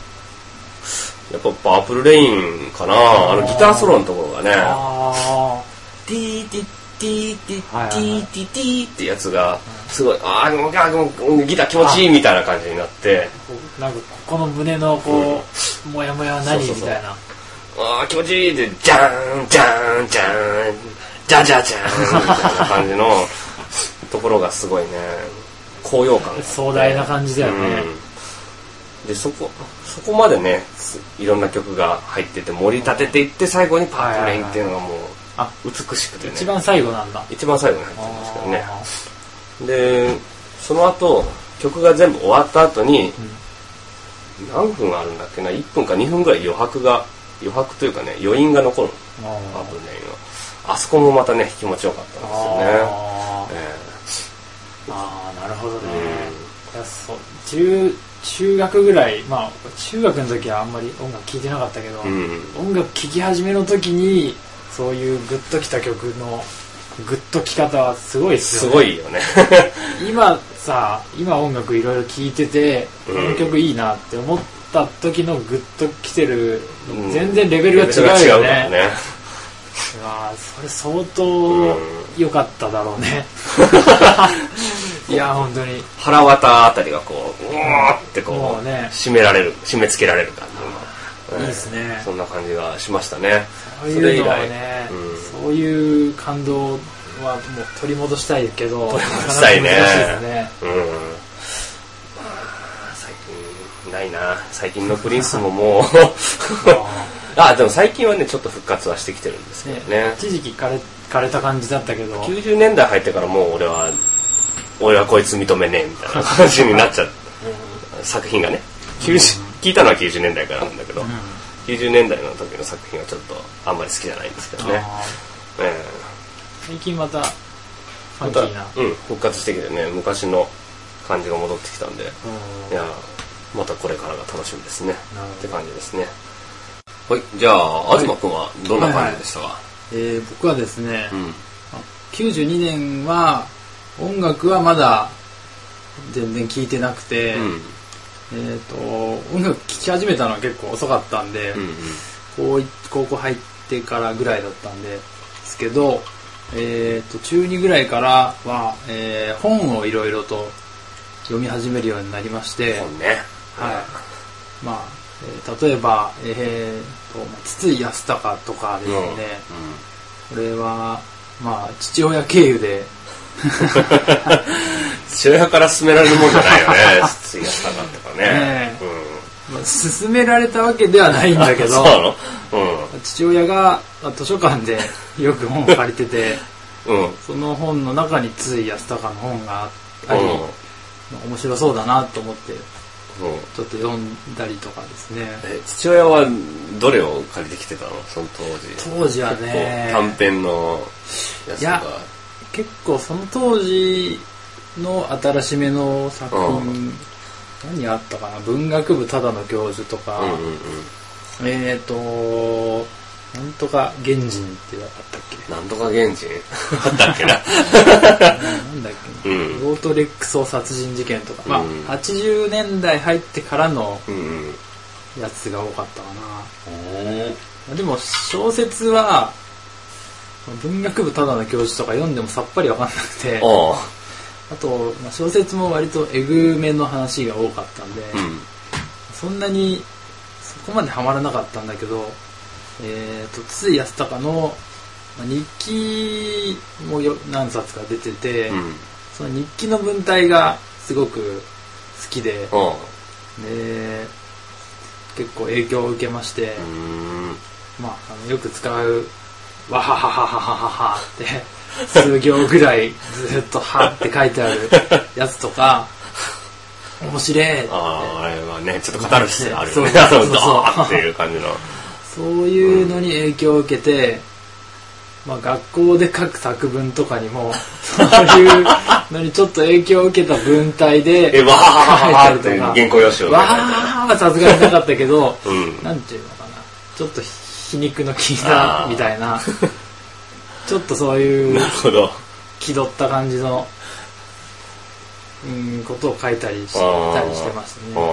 パープルレインかな。ギターソロのところがね、ティーティティーティティーティティってやつがすごいギター気持ちいいみたいな感じになって、 なんかこの胸のモヤモヤ何みたいな、 気持ちいいでジャーンジャーンジャーンジャジャジャーンみたいな感じのところがすごいね、高揚感が壮大な感じだよね。 でそこまでねいろんな曲が入ってて盛り立てていって、最後にパープルレインっていうのがもう美しくてね。 一番最後なんだ。 一番最後に入ってるんですけどね。でその後曲が全部終わった後に、何分あるんだっけな、1分か2分ぐらい余白というかね、余韻が残るパープルレインは。あそこもまたね気持ちよかったんですよね。 なるほどね。中学ぐらい、中学の時はあんまり音楽聴いてなかったけど、音楽聴き始めの時にそういうグッときた曲のグッとき方はすごいですよね。 すごいよね。 今音楽いろいろ聴いてて、この曲いいなって思った時のグッときてる、全然レベルが違うよね。それ相当良かっただろうね。いや本当に腹渡あたりがうわーって締め付けられる感じ。いいですね。 そんな感じがしましたね。 そういうのはね、そういう感動はもう取り戻したいけど、 取り戻したいね。最近ないな。最近のプリンスももうでも最近はねちょっと復活はしてきてるんですけどね。 一時期枯れた感じだったけど、 90年代入ってからもう俺はこいつ認めねえみたいな感じになっちゃった作品がね、聞いたのは90年代からなんだけど、90年代の時の作品はちょっとあんまり好きじゃないんですけどね。 最近またファンキーな、 復活してきてね、昔の感じが戻ってきたんで、いやまたこれからが楽しみですねって感じですね。はい、じゃあ東君はどんな感じでしたか？ 僕はですね、92年は音楽はまだ全然聴いてなくて、音楽聴き始めたのは結構遅かったんで、高校入ってからぐらいだったんですけど、中2ぐらいからは、本をいろいろと読み始めるようになりまして、 本ね。 例えば、筒井康隆とかですね、これは父親経由で父親から勧められるもんじゃないよね。筒井康隆とかね。 勧められたわけではないんだけど父親が図書館でよく本を借りてて、その本の中に筒井康隆の本があり、 面白そうだなと思ってちょっと読んだりとかですね。 父親はどれを借りてきてたの？その当時はね、 短編のやつとか。いや結構その当時の新しめの作品、何あったかな、文学部ただの教授とか、なんとか原人ってあったっけ？ なんとか原人あったっけななんだっけな、ロートレックス殺人事件とか、80年代入ってからのやつが多かったかな。でも小説は文学部ただの教授とか読んでもさっぱり分かんなくて、あと、小説も割とえぐめの話が多かったんで、そんなにそこまでハマらなかったんだけど、筒井康隆の日記も何冊か出てて、その日記の文体がすごく好きで、結構影響を受けまして、よく使うわははははははって数行ぐらいずっとはって書いてあるやつとか面白いって、 あれはねちょっと語る必要あるよね、 そうっていう感じのそういうのに影響を受けて、学校で書く作文とかにもそういうのにちょっと影響を受けた文体でわはははって原稿用紙をわははさすがになかったけど、なんていうのかな、ちょっと皮肉の効いたみたいなちょっとそういう気取った感じのことを書いたりしたりしてましたね。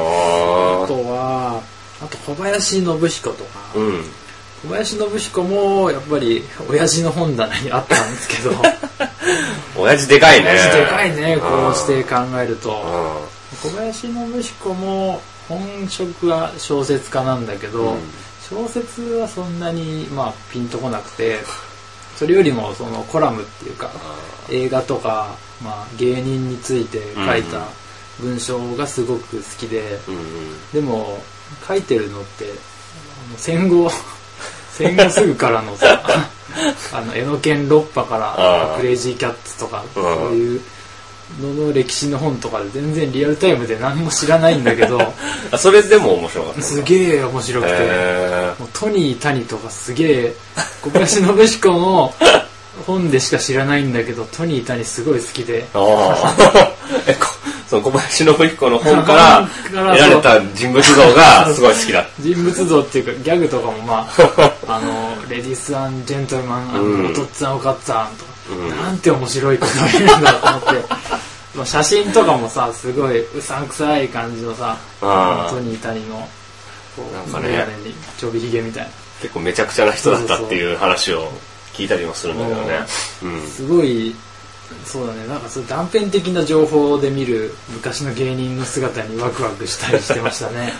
あと小林信彦とか、小林信彦もやっぱり親父の本棚にあったんですけど親父でかいね、 こうして考えると。小林信彦も本職は小説家なんだけど、小説はそんなにピンとこなくて、それよりもそのコラムっていうか映画とか、芸人について書いた文章がすごく好きで、でも書いてるのって戦後すぐからのさエノケン・ロッパからクレイジーキャッツとかそういうの歴史の本とかで全然リアルタイムで何も知らないんだけどそれでも面白かった。 すげえ面白くて、もうトニー・タニとかすげえ小林信彦の本でしか知らないんだけどトニー・タニすごい好きでその小林信彦の本から得られた人物像がすごい好きだ人物像っていうかギャグとかもレディース&ジェントルマン、おとっつぁんおかっつぁんとか、なんて面白いこと言うんだと思って写真とかもさすごいうさんくさい感じのさトニー・タニのメガネにちょびひげみたいな結構めちゃくちゃな人だったっていう話を聞いたりもするんだけどね、 すごいそうだね、そう断片的な情報で見る昔の芸人の姿にワクワクしたりしてましたね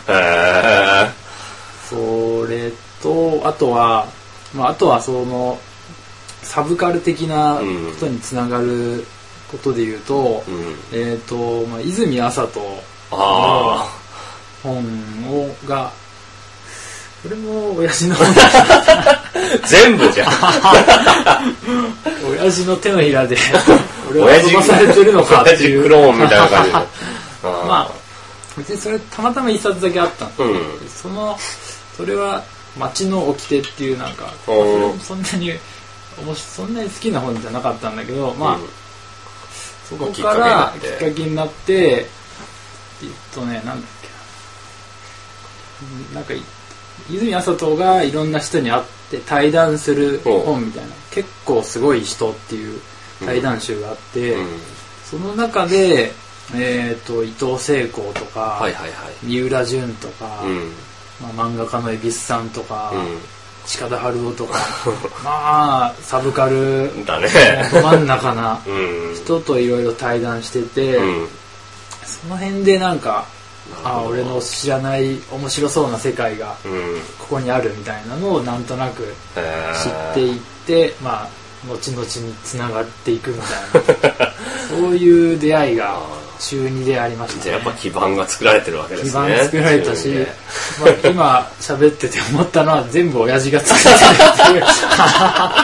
それとあとはそのサブカル的なことにつながることで言うと、泉麻人の本がこれも親父の本全部じゃん親父の手のひらで俺は飛ばされてるのかっていうクローンみたいな感じで別にそれたまたま一冊だけあったんで、それは街の掟っていうそんなに好きな本じゃなかったんだけど、そこからきっかけになって泉麻人がいろんな人に会って対談する本みたいな結構すごい人っていう対談集があって、その中で、伊藤聖光とか、三浦淳とか、漫画家の蛭子さんとか、近田春夫とかサブカルだね真ん中な人といろいろ対談してて、その辺で俺の知らない面白そうな世界がここにあるみたいなのをなんとなく知っていって後々につながっていくみたいなそういう出会いが中2でありましたね。 じゃあやっぱ基盤が作られてるわけですね。 基盤作られたし、今喋ってて思ったのは全部親父が作ってるっていう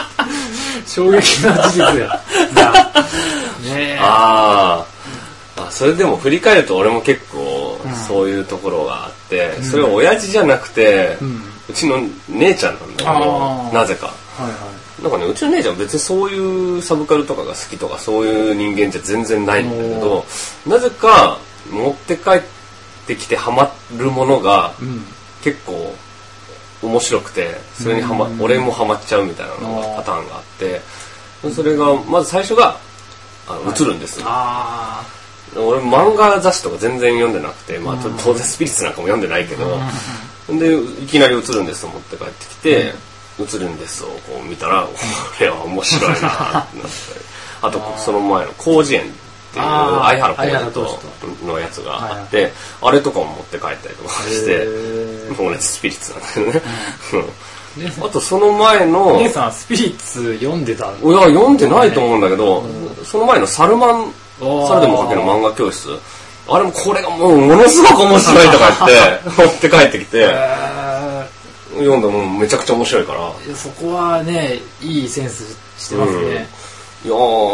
衝撃の事実だね。 それでも振り返ると俺も結構そういうところがあって、それは親父じゃなくて、うちの姉ちゃんなんだけど、なぜか。なんかね、うちの姉ちゃん別にそういうサブカルとかが好きとかそういう人間じゃ全然ないんだけど、なぜか持って帰ってきてハマるものが結構面白くて、それに俺もハマっちゃうみたいなのがパターンがあって、それがまず最初が映るんです。俺漫画雑誌とか全然読んでなくて、まあ当然スピリッツなんかも読んでないけど、でいきなり映るんですと思って帰ってきて、映るんですをこう見たら、これは面白いなってなって、あとその前の広辞苑っていう相原浩二のやつがあって、あれとかも持って帰ったりとかして同じスピリッツなんだけどね。あとその前の姉さんスピリッツ読んでた？ いや読んでないと思うんだけど、その前の猿でも描ける漫画教室、あれもこれがもうものすごく面白いとか言って持って帰ってきて読んだもめちゃくちゃ面白いから。 そこはねいいセンスしてますね。 いや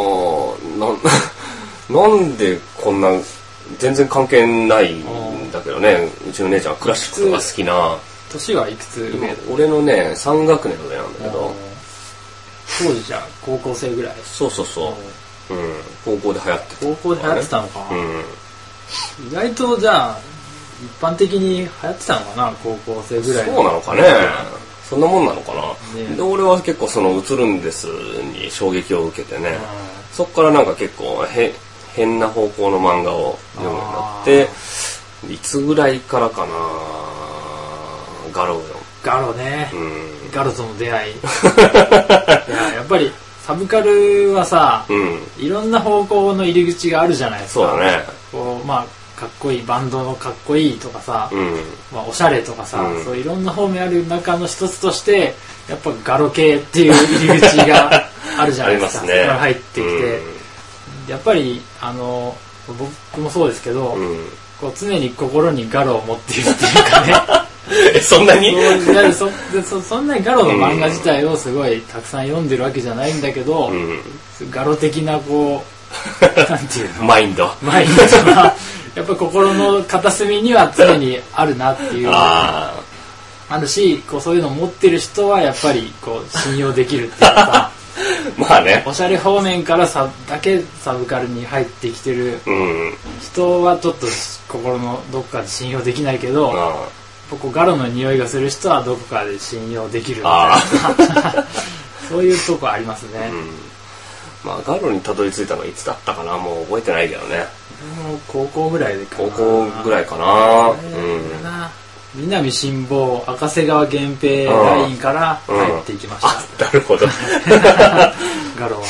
なんでこんな全然関係ないんだけどね、うちの姉ちゃんはクラシックとか好きな。 年はいくつ上？ 俺のね3学年上なんだけど、 当時じゃあ高校生ぐらい。 そう、高校で流行ってた、 高校で流行ってたのか、意外とじゃあ一般的に流行ってたのかな、高校生ぐらい。 そうなのかね、そんなもんなのかな、で俺は結構その映るんですに衝撃を受けてね、そっからなんか結構変な方向の漫画を読むようになって、いつぐらいからかな、ガロね、ガロとの出会い。いや、やっぱりサブカルはさ、いろんな方向の入り口があるじゃないですか。そうだね。 こうかっこいいバンドのかっこいいとかさ、おしゃれとかさ、そういろんな方面ある中の一つとしてやっぱガロ系っていう入り口があるじゃないですか。そこから入ってきて、やっぱり僕もそうですけど、こう常に心にガロを持っているっていうかね。 そんなにそんなにガロの漫画自体をすごいたくさん読んでるわけじゃないんだけど、ガロ的なこうなんていうのマインドがやっぱ心の片隅には常にあるなっていうあるし、こうそういうのを持ってる人はやっぱりこう信用できるっていうかまあね、 おしゃれ方面からだけサブカルに入ってきてる人はちょっと心のどこかで信用できないけど、こうガロの匂いがする人はどこかで信用できるみたいなそういうとこありますね。 ガロにたどり着いたのはいつだったかな、もう覚えてないけどね。 もう高校ぐらいかな。 南辛坊赤瀬川源平ラインから入っていきました。 なるほど。 ガロは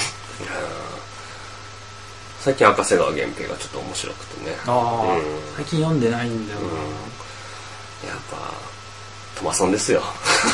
最近赤瀬川源平がちょっと面白くてね。 最近読んでないんだよな。 やっぱトマソンですよ。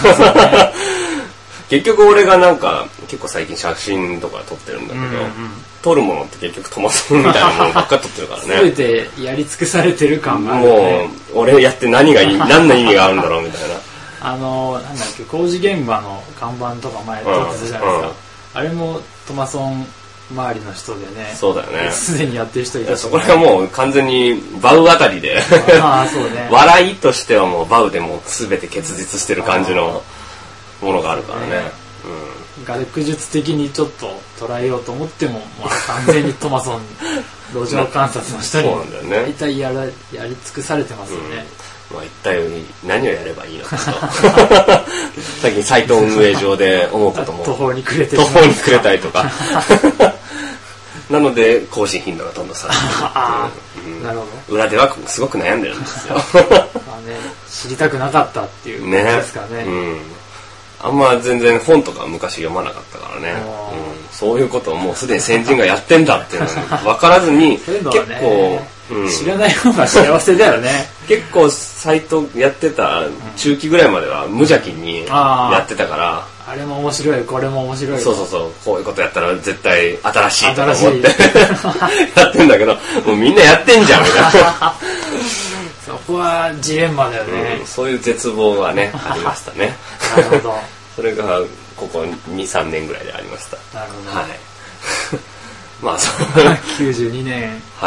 結局俺がなんか結構最近写真とか撮ってるんだけど、撮るものって結局トマソンみたいなものばっかり撮ってるからね。 全てやり尽くされてる感があるね。もう俺やって何の意味があるんだろうみたいな。 なんだっけ、工事現場の看板とか前撮ってたじゃないですか。あれもトマソン周りの人でね。 そうだよね。 すでにやってる人いたし、 そこら辺はもう完全にバウあたりでそうね、 笑いとしてはもうバウでもう全て結実してる感じのものがあるからね。 学術的にちょっと捉えようと思っても、完全にトマソン路上観察の人に大体やり尽くされてますよね。 一体何をやればいいのかと最近サイト運営上で思うことも途方に暮れたりとかなので更新頻度がどんどん下がってくる。 なるほど。 裏ではすごく悩んでるんですよ。 知りたくなかったっていうことですかね。 あんま全然本とか昔読まなかったからね、そういうことをもうすでに先人がやってんだっていうのが分からずに結構、 知らない方が幸せだよね。 結構サイトやってた中期ぐらいまでは無邪気にやってたから、 あれも面白いこれも面白い、 そうこういうことやったら絶対新しいと思ってやってんだけど、もうみんなやってんじゃんみたいなそこはジレンマだよね、 そういう絶望がねありましたね。 なるほど。 それがここ 2,3 年ぐらいでありました。 なるほど。 はい。 92年。 はい。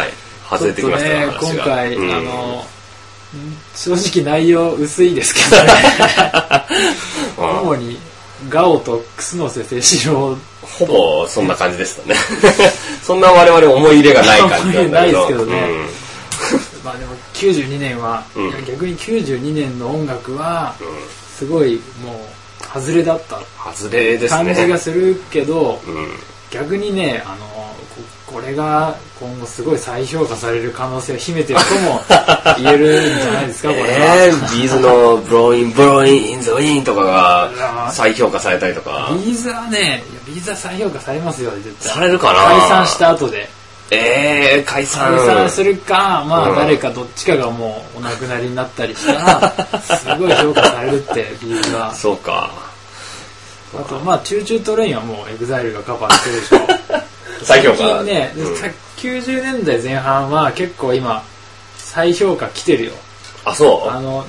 外れてきましたね、 今回、正直内容薄いですけどね主にガオと楠瀬誠志郎、 ほぼそんな感じでしたねそんな我々思い入れがない感じなんだけど、ないですけどね、 まあでも92年は、いや逆に92年の音楽はすごいもう外れだった感じがするけど、逆にねこれが今後すごい再評価される可能性を秘めてるとも言えるんじゃないですかこれは。 ビーズのブローインブローインインザウィーンとかが再評価されたりとか。 ビーズはね、ビーズは再評価されますよ絶対。 されるかな。 解散した後で。 解散するか、まあ誰かどっちかがもうお亡くなりになったりしたらすごい評価されるってビーズは。 そうか。 あとまあチューチュートレインはもうエグザイルがカバーしてるでしょ再評価。 最近ね、90年代前半は結構今再評価来てるよ。 あ、そう。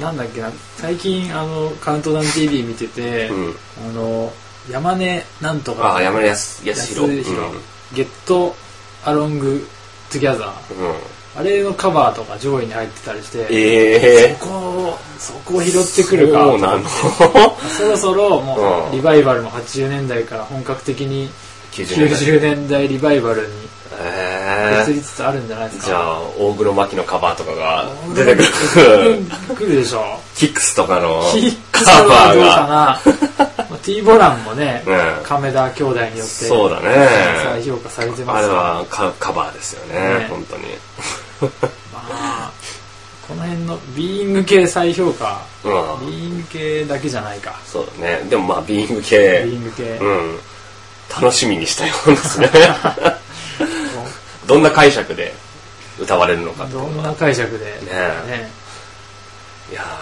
なんだっけな、最近カウントダウン TV 見てて、山根なんとか、 山根康弘、 ゲットアロングトゥギャザー、あれのカバーとか上位に入ってたりして、そこを拾ってくるかそうなんだそろそろもうリバイバルも80年代から本格的に90年代リバイバルに移りつつあるんじゃないですか。 じゃあ大黒摩季のカバーとかが出てくるでしょ。 キックスとかのカバーがT ボランもね、亀田兄弟によってそうだね、 再評価されてます。 あれはカバーですよね本当にまあこの辺のビーイング系再評価、ビーイング系だけじゃないか。 そうだね。でもまあビーイング系楽しみにしたいもんですねどんな解釈で歌われるのか。 どんな解釈でいや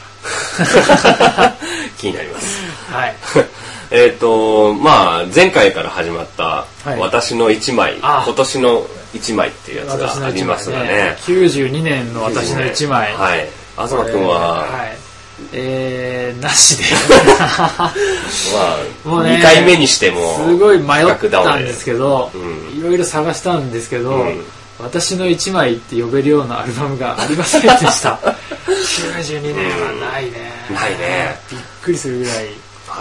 気になりますはいまあ前回から始まった私の一枚、今年の一枚っていうやつがありますがね、 92年の私の一枚、 東君はなしでもう2回目にしてもすごい迷ったんですけど、いろいろ探したんですけど、私の一枚って呼べるようなアルバムがありませんでした92年はないね。 ないね。 びっくりするぐらい。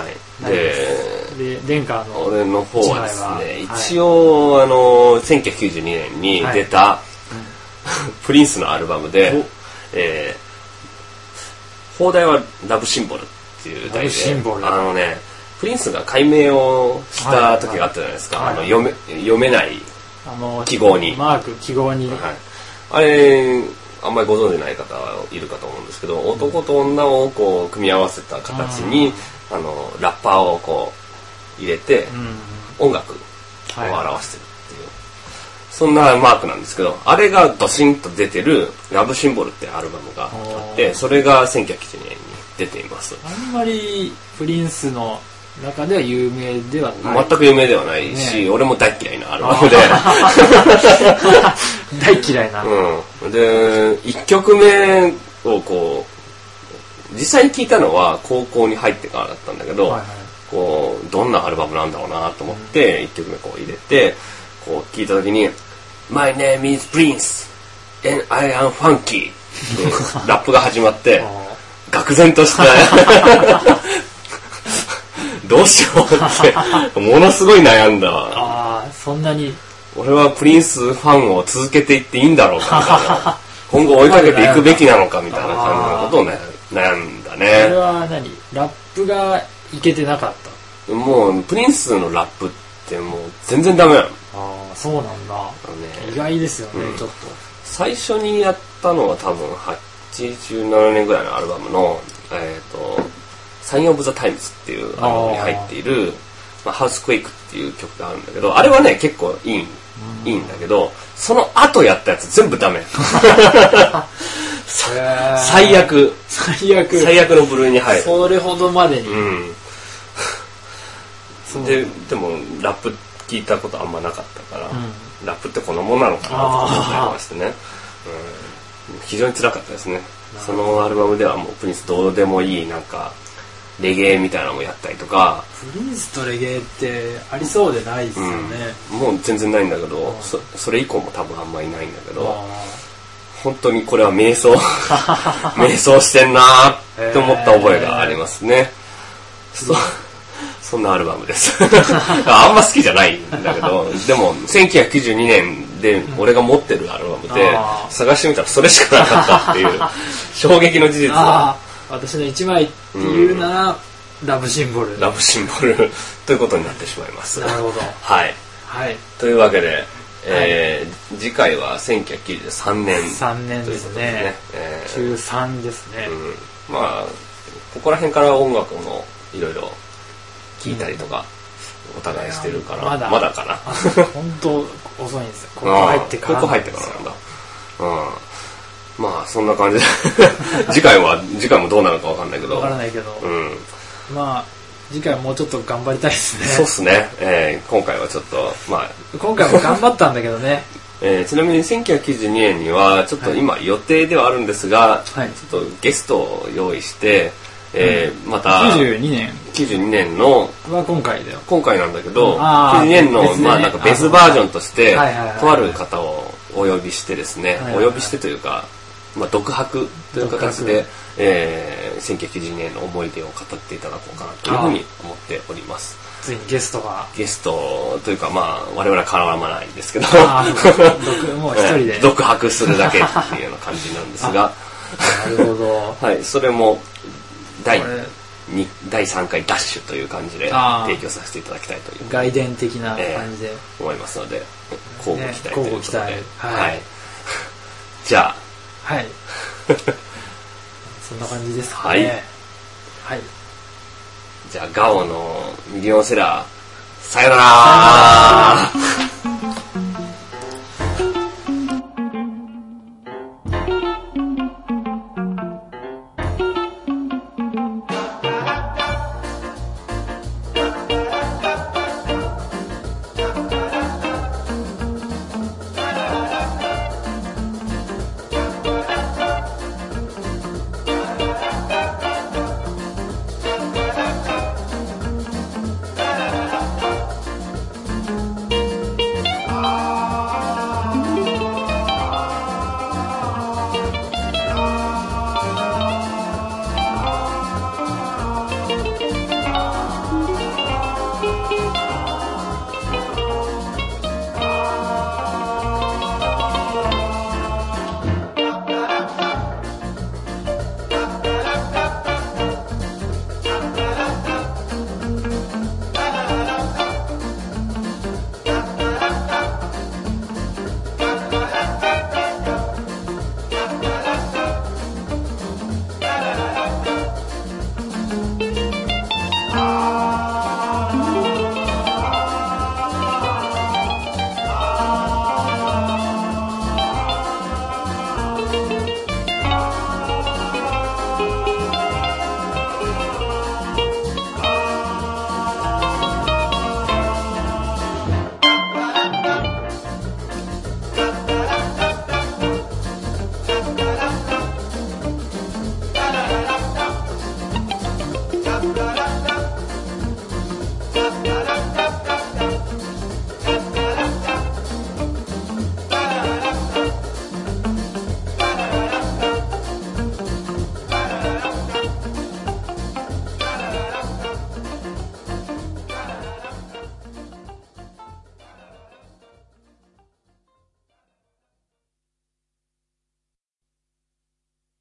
でレンカーの俺の方はですね、一応1992年に出たプリンスのアルバムで、放題はラブシンボルっていう題で、プリンスが改名をした時があったじゃないですか。読めない記号に記号に、 あれあんまりご存じない方はいるかと思うんですけど、男と女をこう組み合わせた形にラッパーをこう入れて音楽を表してるっていう、そんなマークなんですけど、あれがドシンと出てるラブシンボルってアルバムがあって、それが1992年に出ています。 あんまりプリンスの中では有名ではない。 全く有名ではないし、俺も大嫌いなアルバムで大嫌いな。 で1曲目をこう実際に聴いたのは高校に入ってからだったんだけど、こうどんなアルバムなんだろうなと思って1曲目こう入れてこう聴いた時に「My name is Prince and I am funky」ラップが始まって愕然としてどうしようってものすごい悩んだ。 そんなに俺はプリンスファンを続けていっていいんだろうかみたいな今後追いかけていくべきなのかみたいな感じのことを悩んだね。 それはラップがいけてなかった。 もうプリンスのラップってもう全然ダメなの。 そうなんだ、意外ですよね、ちょっと。 最初にやったのは多分87年ぐらいのアルバムのサインオブザタイムズっていうアルバムに入っているハウスクエイクっていう曲があるんだけど、あれはね結構いいんだけど、その後やったやつ全部ダメ最悪の部類に入る。 それほどまでに、 でもラップ聞いたことあんまなかったから、ラップってこのものなのかなと思いましてね、非常に辛かったですね。そのアルバムではもうプリンスどうでもいいなんかレゲエみたいなのもやったりとか。 プリンスとレゲエってありそうでないですよね。 もう全然ないんだけど、それ以降も多分あんまりないんだけど、本当にこれは瞑想瞑想してんなーって思った覚えがありますね。そんなアルバムですあんま好きじゃないんだけど、でも1992年で俺が持ってるアルバムで探してみたらそれしかなかったっていう衝撃の事実が。 私の一枚っていうなら、ラブシンボルということになってしまいます。 なるほど。 はい、 はい、 というわけで、次回は1993年 3年ですね。93ですね。 まあここら辺から音楽もいろいろ聞いたりとかお互いしてるからまだかな。 本当遅いんですよ。ここ入ってからなんだ。 まあそんな感じで次回もどうなるかわかんないけど。 わからないけど。まあ次回はもうちょっと頑張りたいですね。 そうですね。今回はちょっと今回も頑張ったんだけどね。 ちなみに1992年にはちょっと今予定ではあるんですが、ちょっとゲストを用意して。また92年のは今回なんだけど、92年のなんか別バージョンとしてとある方をお呼びしてですね、お呼びしてというか独白という形で1992年の思い出を語っていただこうかなというふうに思っております。 ついにゲストというか我々は絡まないんですけどもう一人で独白するだけっていうような感じなんですがなるほど。 はい、それも第3回ダッシュという感じで提供させていただきたいという外伝的な感じで、 思いますので交互期待ということで、 はい、 じゃあはいそんな感じですかね。はい、 じゃあガオのミリオンセラーさよなら